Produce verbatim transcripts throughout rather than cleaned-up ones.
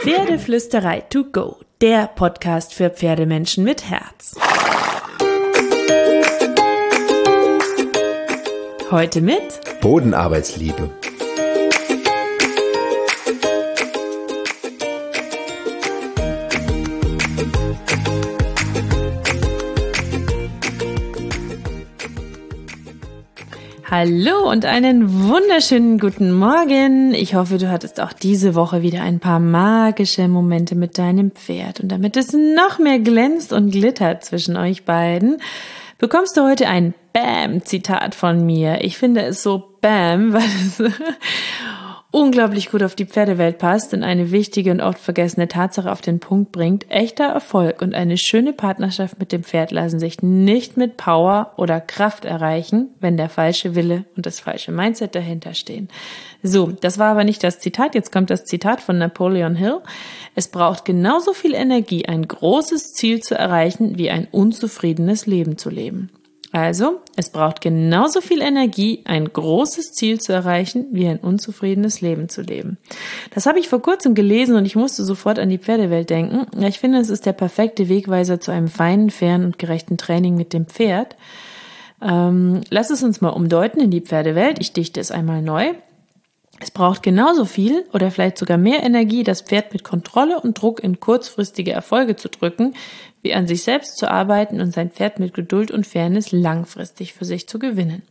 Pferdeflüsterei to go, der Podcast für Pferdemenschen mit Herz. Heute mit Bodenarbeitsliebe. Hallo und einen wunderschönen guten Morgen. Ich hoffe, du hattest auch diese Woche wieder ein paar magische Momente mit deinem Pferd. Und damit es noch mehr glänzt und glittert zwischen euch beiden, bekommst du heute ein Bam-Zitat von mir. Ich finde es so Bam, weil es unglaublich gut auf die Pferdewelt passt und eine wichtige und oft vergessene Tatsache auf den Punkt bringt. Echter Erfolg und eine schöne Partnerschaft mit dem Pferd lassen sich nicht mit Power oder Kraft erreichen, wenn der falsche Wille und das falsche Mindset dahinter stehen. So, das war aber nicht das Zitat. Jetzt kommt das Zitat von Napoleon Hill. Es braucht genauso viel Energie, ein großes Ziel zu erreichen, wie ein unzufriedenes Leben zu leben. Also, es braucht genauso viel Energie, ein großes Ziel zu erreichen, wie ein unzufriedenes Leben zu leben. Das habe ich vor kurzem gelesen und ich musste sofort an die Pferdewelt denken. Ja, ich finde, es ist der perfekte Wegweiser zu einem feinen, fairen und gerechten Training mit dem Pferd. Ähm, lass es uns mal umdeuten in die Pferdewelt. Ich dichte es einmal neu. Es braucht genauso viel oder vielleicht sogar mehr Energie, das Pferd mit Kontrolle und Druck in kurzfristige Erfolge zu drücken, wie an sich selbst zu arbeiten und sein Pferd mit Geduld und Fairness langfristig für sich zu gewinnen.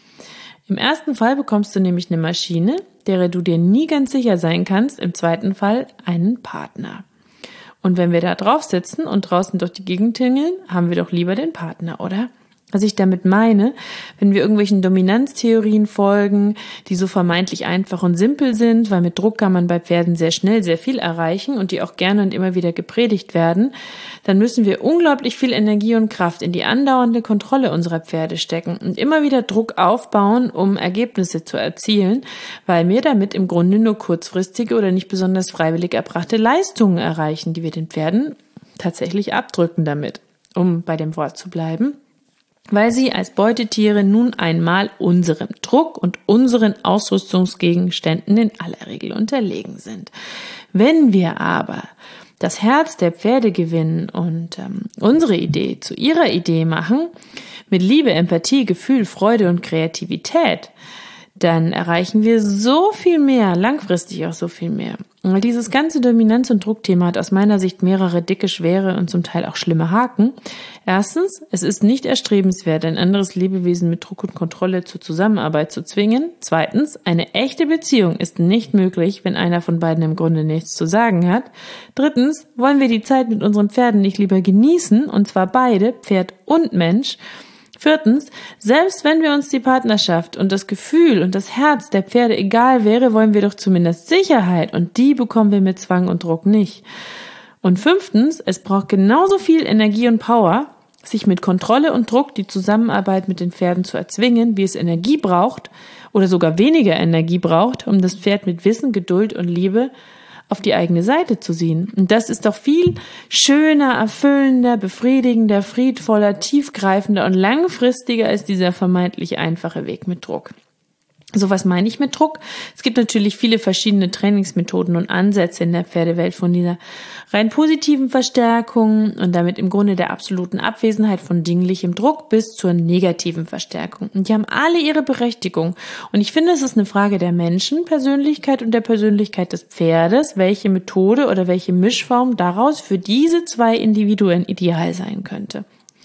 Im ersten Fall bekommst du nämlich eine Maschine, derer du dir nie ganz sicher sein kannst, im zweiten Fall einen Partner. Und wenn wir da drauf sitzen und draußen durch die Gegend tingeln, haben wir doch lieber den Partner, oder? Was ich damit meine, wenn wir irgendwelchen Dominanztheorien folgen, die so vermeintlich einfach und simpel sind, weil mit Druck kann man bei Pferden sehr schnell sehr viel erreichen und die auch gerne und immer wieder gepredigt werden, dann müssen wir unglaublich viel Energie und Kraft in die andauernde Kontrolle unserer Pferde stecken und immer wieder Druck aufbauen, um Ergebnisse zu erzielen, weil wir damit im Grunde nur kurzfristige oder nicht besonders freiwillig erbrachte Leistungen erreichen, die wir den Pferden tatsächlich abdrücken damit, um bei dem Wort zu bleiben. Weil sie als Beutetiere nun einmal unserem Druck und unseren Ausrüstungsgegenständen in aller Regel unterlegen sind. Wenn wir aber das Herz der Pferde gewinnen und ähm, unsere Idee zu ihrer Idee machen, mit Liebe, Empathie, Gefühl, Freude und Kreativität, dann erreichen wir so viel mehr, langfristig auch so viel mehr. Weil dieses ganze Dominanz- und Druckthema hat aus meiner Sicht mehrere dicke, schwere und zum Teil auch schlimme Haken. Erstens, es ist nicht erstrebenswert, ein anderes Lebewesen mit Druck und Kontrolle zur Zusammenarbeit zu zwingen. Zweitens, eine echte Beziehung ist nicht möglich, wenn einer von beiden im Grunde nichts zu sagen hat. Drittens, wollen wir die Zeit mit unseren Pferden nicht lieber genießen, und zwar beide, Pferd und Mensch. Viertens, selbst wenn wir uns die Partnerschaft und das Gefühl und das Herz der Pferde egal wäre, wollen wir doch zumindest Sicherheit und die bekommen wir mit Zwang und Druck nicht. Und fünftens, es braucht genauso viel Energie und Power, sich mit Kontrolle und Druck die Zusammenarbeit mit den Pferden zu erzwingen, wie es Energie braucht oder sogar weniger Energie braucht, um das Pferd mit Wissen, Geduld und Liebe auf die eigene Seite zu ziehen. Und das ist doch viel schöner, erfüllender, befriedigender, friedvoller, tiefgreifender und langfristiger als dieser vermeintlich einfache Weg mit Druck. So, was meine ich mit Druck? Es gibt natürlich viele verschiedene Trainingsmethoden und Ansätze in der Pferdewelt, von dieser rein positiven Verstärkung und damit im Grunde der absoluten Abwesenheit von dinglichem Druck bis zur negativen Verstärkung. Und die haben alle ihre Berechtigung. Und ich finde, es ist eine Frage der Menschenpersönlichkeit und der Persönlichkeit des Pferdes, welche Methode oder welche Mischform daraus für diese zwei Individuen ideal sein könnte.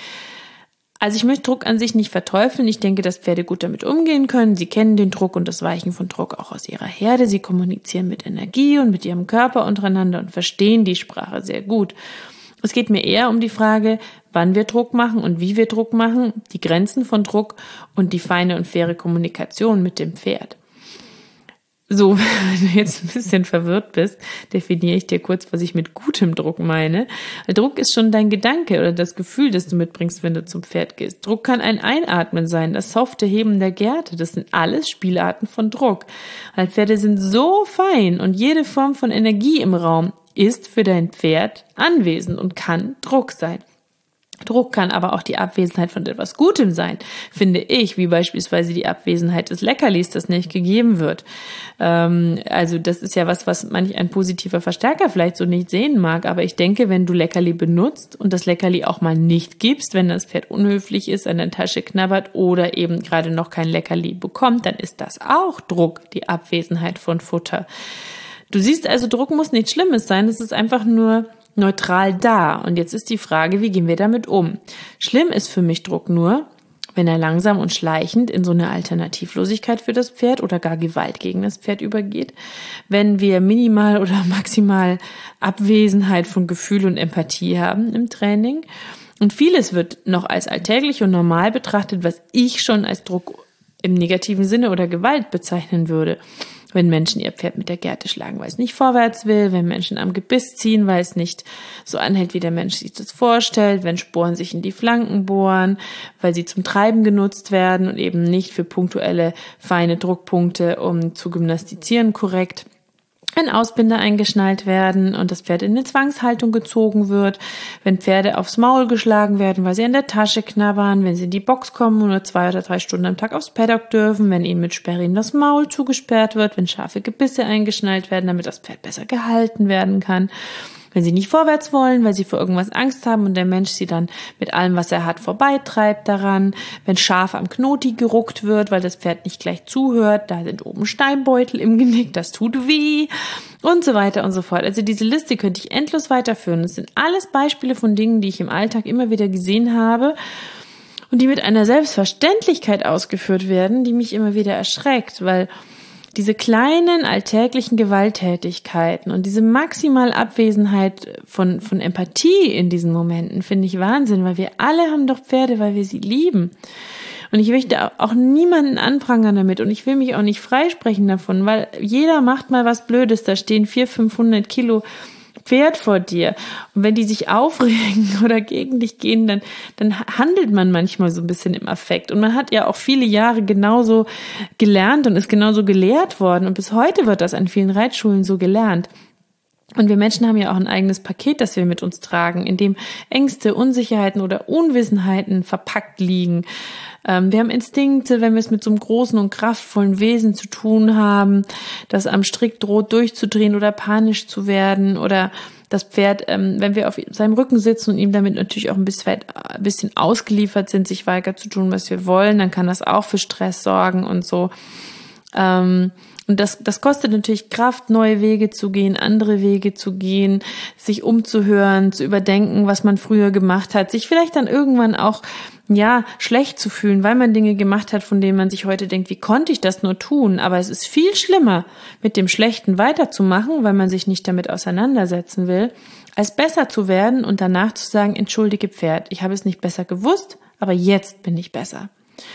Also ich möchte Druck an sich nicht verteufeln. Ich denke, dass Pferde gut damit umgehen können. Sie kennen den Druck und das Weichen von Druck auch aus ihrer Herde. Sie kommunizieren mit Energie und mit ihrem Körper untereinander und verstehen die Sprache sehr gut. Es geht mir eher um die Frage, wann wir Druck machen und wie wir Druck machen, die Grenzen von Druck und die feine und faire Kommunikation mit dem Pferd. So, wenn du jetzt ein bisschen verwirrt bist, definiere ich dir kurz, was ich mit gutem Druck meine. Druck ist schon dein Gedanke oder das Gefühl, das du mitbringst, wenn du zum Pferd gehst. Druck kann ein Einatmen sein, das softe Heben der Gerte. Das sind alles Spielarten von Druck. Weil Pferde sind so fein und jede Form von Energie im Raum ist für dein Pferd anwesend und kann Druck sein. Druck kann aber auch die Abwesenheit von etwas Gutem sein, finde ich, wie beispielsweise die Abwesenheit des Leckerlis, das nicht gegeben wird. Ähm, also das ist ja was, was manch ein positiver Verstärker vielleicht so nicht sehen mag, aber ich denke, wenn du Leckerli benutzt und das Leckerli auch mal nicht gibst, wenn das Pferd unhöflich ist, an der Tasche knabbert oder eben gerade noch kein Leckerli bekommt, dann ist das auch Druck, die Abwesenheit von Futter. Du siehst also, Druck muss nichts Schlimmes sein, es ist einfach nur neutral da. Und jetzt ist die Frage, wie gehen wir damit um? Schlimm ist für mich Druck nur, wenn er langsam und schleichend in so eine Alternativlosigkeit für das Pferd oder gar Gewalt gegen das Pferd übergeht. Wenn wir minimal oder maximal Abwesenheit von Gefühl und Empathie haben im Training. Und vieles wird noch als alltäglich und normal betrachtet, was ich schon als Druck im negativen Sinne oder Gewalt bezeichnen würde. Wenn Menschen ihr Pferd mit der Gerte schlagen, weil es nicht vorwärts will, wenn Menschen am Gebiss ziehen, weil es nicht so anhält, wie der Mensch sich das vorstellt, wenn Sporen sich in die Flanken bohren, weil sie zum Treiben genutzt werden und eben nicht für punktuelle, feine Druckpunkte, um zu gymnastizieren korrekt. Wenn Ausbinder eingeschnallt werden und das Pferd in eine Zwangshaltung gezogen wird, wenn Pferde aufs Maul geschlagen werden, weil sie an der Tasche knabbern, wenn sie in die Box kommen und nur zwei oder drei Stunden am Tag aufs Paddock dürfen, wenn ihnen mit Sperrriemen das Maul zugesperrt wird, wenn scharfe Gebisse eingeschnallt werden, damit das Pferd besser gehalten werden kann. Wenn sie nicht vorwärts wollen, weil sie vor irgendwas Angst haben und der Mensch sie dann mit allem, was er hat, vorbeitreibt daran. Wenn scharf am Knoti geruckt wird, weil das Pferd nicht gleich zuhört, da sind oben Steinbeutel im Genick, das tut weh und so weiter und so fort. Also diese Liste könnte ich endlos weiterführen. Das sind alles Beispiele von Dingen, die ich im Alltag immer wieder gesehen habe und die mit einer Selbstverständlichkeit ausgeführt werden, die mich immer wieder erschreckt, weil diese kleinen alltäglichen Gewalttätigkeiten und diese maximale Abwesenheit von, von Empathie in diesen Momenten finde ich Wahnsinn, weil wir alle haben doch Pferde, weil wir sie lieben. Und ich möchte auch niemanden anprangern damit und ich will mich auch nicht freisprechen davon, weil jeder macht mal was Blödes, da stehen vierhundert, fünfhundert Kilo Pferd vor dir. Und wenn die sich aufregen oder gegen dich gehen, dann, dann handelt man manchmal so ein bisschen im Affekt. Und man hat ja auch viele Jahre genauso gelernt und ist genauso gelehrt worden. Und bis heute wird das an vielen Reitschulen so gelernt. Und wir Menschen haben ja auch ein eigenes Paket, das wir mit uns tragen, in dem Ängste, Unsicherheiten oder Unwissenheiten verpackt liegen. Ähm, wir haben Instinkte, wenn wir es mit so einem großen und kraftvollen Wesen zu tun haben, das am Strick droht durchzudrehen oder panisch zu werden oder das Pferd, ähm, wenn wir auf seinem Rücken sitzen und ihm damit natürlich auch ein bisschen, ein bisschen ausgeliefert sind, sich weigert zu tun, was wir wollen, dann kann das auch für Stress sorgen und so. Ähm, Und das, das kostet natürlich Kraft, neue Wege zu gehen, andere Wege zu gehen, sich umzuhören, zu überdenken, was man früher gemacht hat, sich vielleicht dann irgendwann auch, ja, schlecht zu fühlen, weil man Dinge gemacht hat, von denen man sich heute denkt, wie konnte ich das nur tun? Aber es ist viel schlimmer, mit dem Schlechten weiterzumachen, weil man sich nicht damit auseinandersetzen will, als besser zu werden und danach zu sagen, entschuldige Pferd, ich habe es nicht besser gewusst, aber jetzt bin ich besser.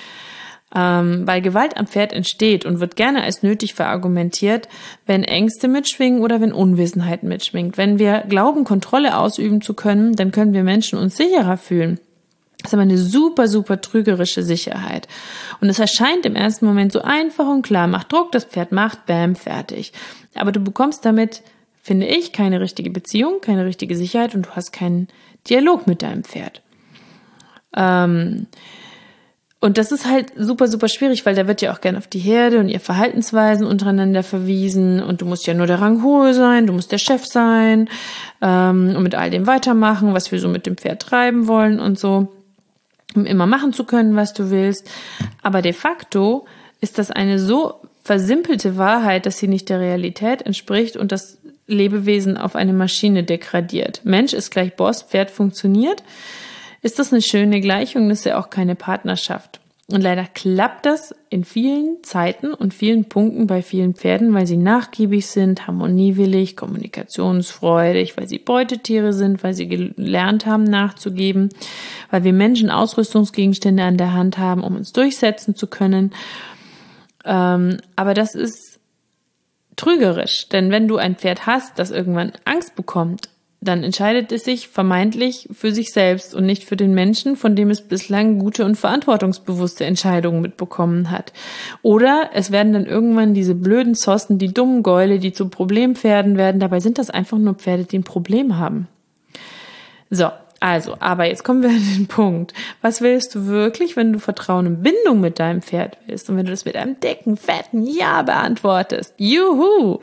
Ähm, weil Gewalt am Pferd entsteht und wird gerne als nötig verargumentiert, wenn Ängste mitschwingen oder wenn Unwissenheit mitschwingt. Wenn wir glauben, Kontrolle ausüben zu können, dann können wir Menschen uns sicherer fühlen. Das ist aber eine super, super trügerische Sicherheit. Und es erscheint im ersten Moment so einfach und klar, macht Druck, das Pferd macht, bam, fertig. Aber du bekommst damit, finde ich, keine richtige Beziehung, keine richtige Sicherheit und du hast keinen Dialog mit deinem Pferd. Ähm... Und das ist halt super, super schwierig, weil da wird ja auch gerne auf die Herde und ihr Verhaltensweisen untereinander verwiesen und du musst ja nur der Ranghohe sein, du musst der Chef sein ähm, und mit all dem weitermachen, was wir so mit dem Pferd treiben wollen und so, um immer machen zu können, was du willst. Aber de facto ist das eine so versimpelte Wahrheit, dass sie nicht der Realität entspricht und das Lebewesen auf eine Maschine degradiert. Mensch ist gleich Boss, Pferd funktioniert. Ist das eine schöne Gleichung? Das ist ja auch keine Partnerschaft. Und leider klappt das in vielen Zeiten und vielen Punkten bei vielen Pferden, weil sie nachgiebig sind, harmoniewillig, kommunikationsfreudig, weil sie Beutetiere sind, weil sie gelernt haben nachzugeben, weil wir Menschen Ausrüstungsgegenstände an der Hand haben, um uns durchsetzen zu können. Ähm, aber das ist trügerisch, denn wenn du ein Pferd hast, das irgendwann Angst bekommt, dann entscheidet es sich vermeintlich für sich selbst und nicht für den Menschen, von dem es bislang gute und verantwortungsbewusste Entscheidungen mitbekommen hat. Oder es werden dann irgendwann diese blöden Zossen, die dummen Gäule, die zu Problempferden werden. Dabei sind das einfach nur Pferde, die ein Problem haben. So, Also, aber jetzt kommen wir an den Punkt. Was willst du wirklich, wenn du Vertrauen und Bindung mit deinem Pferd willst? Und wenn du das mit einem dicken, fetten Ja beantwortest, juhu!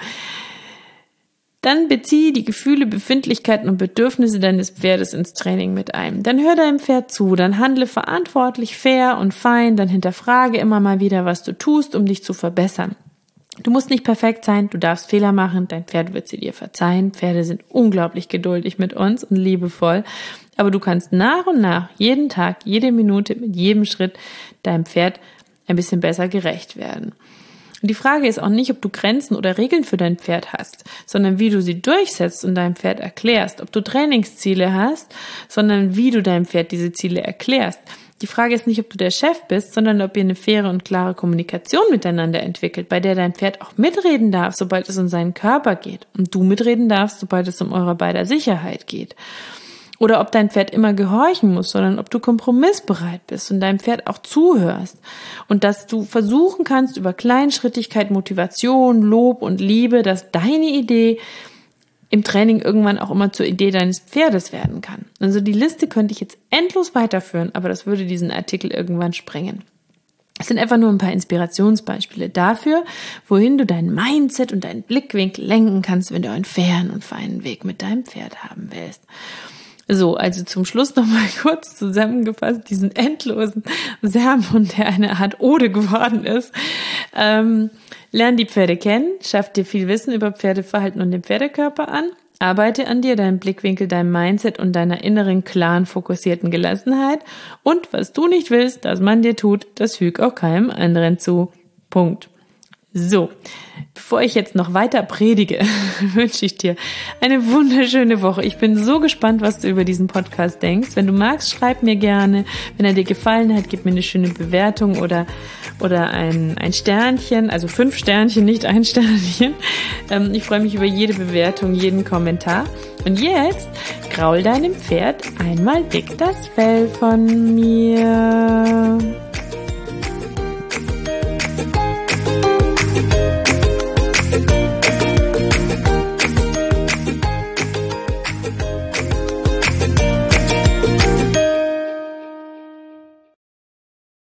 Dann beziehe die Gefühle, Befindlichkeiten und Bedürfnisse deines Pferdes ins Training mit ein. Dann hör deinem Pferd zu, dann handle verantwortlich, fair und fein, dann hinterfrage immer mal wieder, was du tust, um dich zu verbessern. Du musst nicht perfekt sein, du darfst Fehler machen, dein Pferd wird sie dir verzeihen. Pferde sind unglaublich geduldig mit uns und liebevoll. Aber du kannst nach und nach, jeden Tag, jede Minute, mit jedem Schritt deinem Pferd ein bisschen besser gerecht werden. Und die Frage ist auch nicht, ob du Grenzen oder Regeln für dein Pferd hast, sondern wie du sie durchsetzt und deinem Pferd erklärst. Ob du Trainingsziele hast, sondern wie du deinem Pferd diese Ziele erklärst. Die Frage ist nicht, ob du der Chef bist, sondern ob ihr eine faire und klare Kommunikation miteinander entwickelt, bei der dein Pferd auch mitreden darf, sobald es um seinen Körper geht und du mitreden darfst, sobald es um eure beider Sicherheit geht. Oder ob dein Pferd immer gehorchen muss, sondern ob du kompromissbereit bist und deinem Pferd auch zuhörst und dass du versuchen kannst, über Kleinschrittigkeit, Motivation, Lob und Liebe, dass deine Idee im Training irgendwann auch immer zur Idee deines Pferdes werden kann. Also die Liste könnte ich jetzt endlos weiterführen, aber das würde diesen Artikel irgendwann sprengen. Es sind einfach nur ein paar Inspirationsbeispiele dafür, wohin du dein Mindset und deinen Blickwinkel lenken kannst, wenn du einen fairen und feinen Weg mit deinem Pferd haben willst. So, also zum Schluss nochmal kurz zusammengefasst, diesen endlosen Sermon, der eine Art Ode geworden ist. Ähm, lern die Pferde kennen, schaff dir viel Wissen über Pferdeverhalten und den Pferdekörper an, arbeite an dir, deinem Blickwinkel, deinem Mindset und deiner inneren, klaren, fokussierten Gelassenheit und was du nicht willst, dass man dir tut, das füg auch keinem anderen zu. Punkt. So, bevor ich jetzt noch weiter predige, wünsche ich dir eine wunderschöne Woche. Ich bin so gespannt, was du über diesen Podcast denkst. Wenn du magst, schreib mir gerne. Wenn er dir gefallen hat, gib mir eine schöne Bewertung oder oder ein, ein Sternchen, also fünf Sternchen, nicht ein Sternchen. Ähm, ich freue mich über jede Bewertung, jeden Kommentar. Und jetzt kraul deinem Pferd einmal dick das Fell von mir.